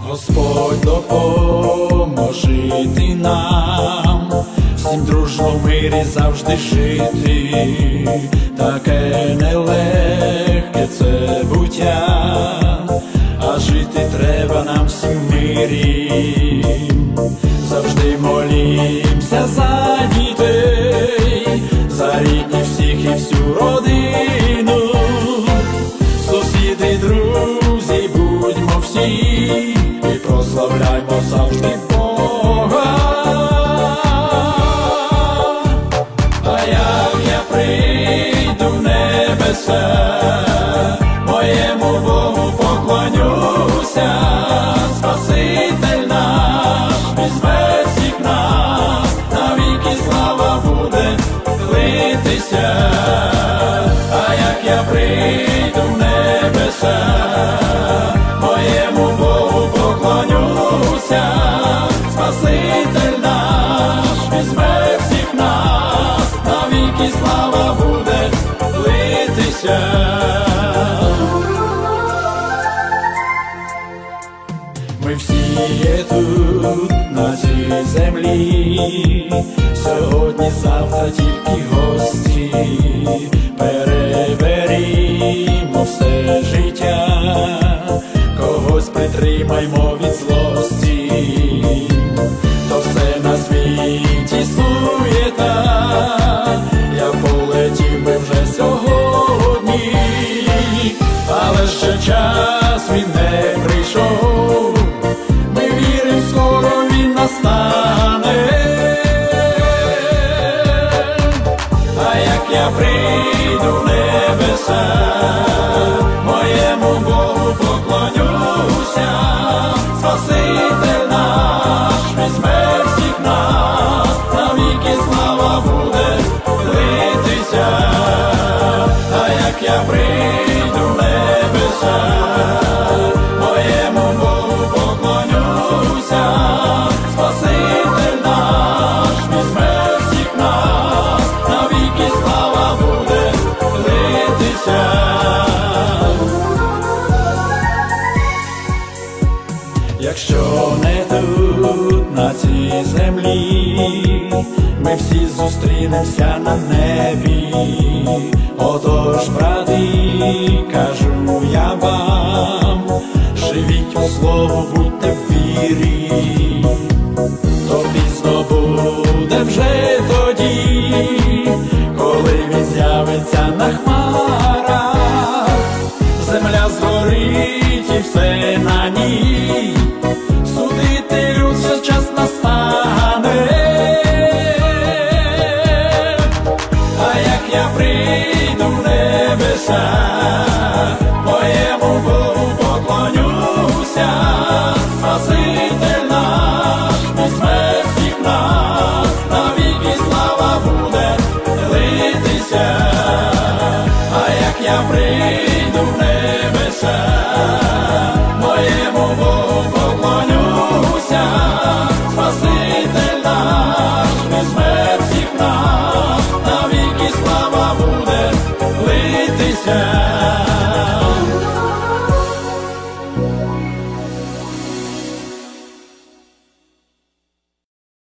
Господь, допоможи ти нам, всім дружно в мирі завжди жити, таке нелегке це буття, а жити треба нам всім в мирі. Завжди молімся за дітей, за рідних всіх і всю родину, сусіди, друзі, будьмо всі, і прославляймо завжди Бога. А як я прийду в небеса, моєму Богу поклонюся, Спаситель наш візьме всіх нас, навіки слава буде литися. А як я прийду в небеса, моєму Богу поклонюся, Спаситель наш візьме всіх нас, навіки слава буде литися. Ми всі є тут, на цій землі, сьогодні, завтра тільки гості, переберімо все життя, когось притримаймо від злості, то все на світі суєта, я полетів би вже сьогодні, але ще час він не прийшов, ми віримо, скоро він настане. А як я прийду в небеса, моєму Богу поклонюся, Спаситель наш візьме всіх нас, навіки слава буде литися. А як я прийду в небеса, моєму Богу поклонюся, Спаситель наш візьме всіх нас, навіки слава буде литися. Якщо не тут, на цій землі, ми всі зустрінемося на небі. Отож, брати, кажу я вам, живіть у слово, будьте в вірі, то пізно буде вже тоді, коли він з'явиться на хмарах, земля згорить і все на ній, судити люд вже час настане. А як я прийду в небеса, моєму Богу поклонюся, Спаситель наш візьме всіх нас, навіки слава буде литися. А як я прийду в небеса, моєму Богу поклонюся, Спаситель наш візьме всіх нас, навіки слава буде литися.